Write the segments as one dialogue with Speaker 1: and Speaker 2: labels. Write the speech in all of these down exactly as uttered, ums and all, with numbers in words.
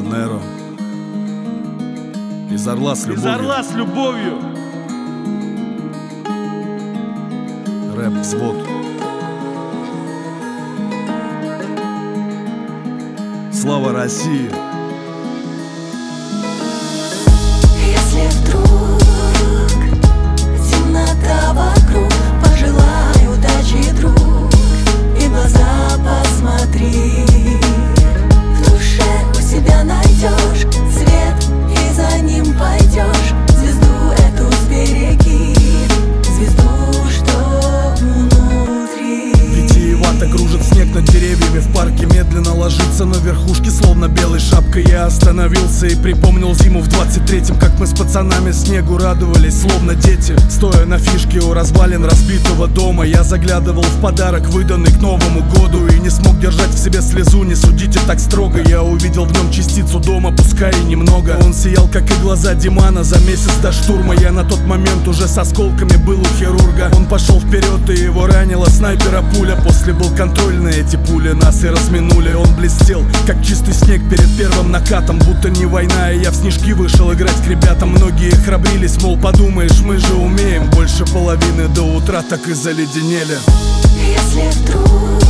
Speaker 1: Неро. Из Орла с любовью.
Speaker 2: Из Орла с любовью.
Speaker 1: Рэп-взвод. Слава России!
Speaker 3: Если вдруг темнота вокруг, пожелай удачи, друг, и в глаза посмотри. В душе у себя найдешь свет, и за ним пойдешь. Звезду эту сбереги, звезду, что внутри.
Speaker 1: Витиевато кружит снег над деревьями, в парке медленно ложится на верхушке, словно белой шапкой. Я остановился и припомнил зиму в двадцать третьем, как мы с пацанами снегу радовались, словно дети. Стоя на фишке у развалин разбитого дома, я заглядывал в подарок, выданный к Новому году, и не смог держать в себе слезу. Не судите так строго, я увидел в нем частицу дома, пускай и немного. Он сиял, как и глаза Димана за месяц до штурма. Я на тот момент уже с осколками был у хирурга. Он пошел вперед, и его ранила снайпера пуля. После был контроль на эти пули, нас и разминули. Он блестел, как чистый снег перед первым накатом, будто не война, и я в снежки вышел играть к ребятам. Многие храбрились, мол, подумаешь, мы же умеем. Больше половины до утра так и заледенели.
Speaker 3: Если вдруг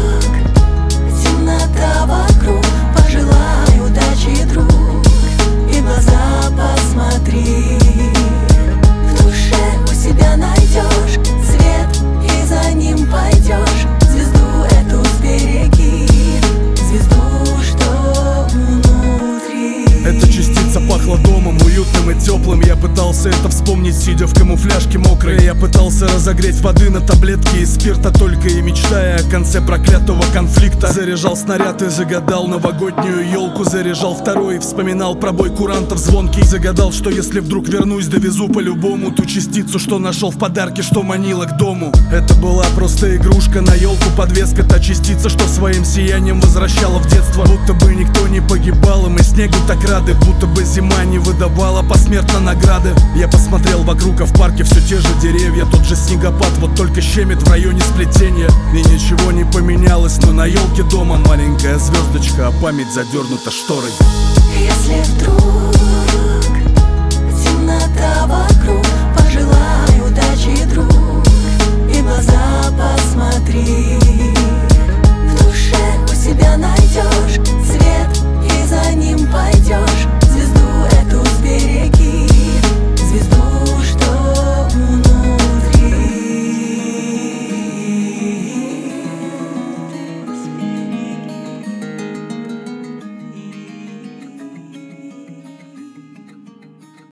Speaker 3: темнота вокруг, пожелай удачи, друг, и в глаза посмотри. В душе у себя найдешь свет, и за ним пойдешь. Звезду эту сбереги, звезду, что внутри.
Speaker 1: Эта частица пахла домом, уютным и теплым. Я пытался это вспомнить, сидя в камуфляжке мокрой. Я пытался разогреть воды на таблетки из спирта, только и мечтая о конце проклятого конфликта. Заряжал снаряд и загадал новогоднюю елку. Заряжал второй и вспоминал про бой курантов звонкий. Загадал, что если вдруг вернусь, довезу по-любому ту частицу, что нашел в подарке, что манила к дому. Это была просто игрушка на елку, подвеска, та частица, что своим сиянием возвращала в детство. Будто бы никто не погибал, и мы снегу так рады, будто бы зима не выдавала посмертно награды. Я посмотрел вокруг, а в парке все те же деревья, тот же снегопад, вот только щемит в районе сплетения. И ничего не поменялось, но на елке дома маленькая звездочка, а память задернута шторой.
Speaker 3: Если вдруг темнота вокруг, пожелай удачи, друг, и в глаза посмотри.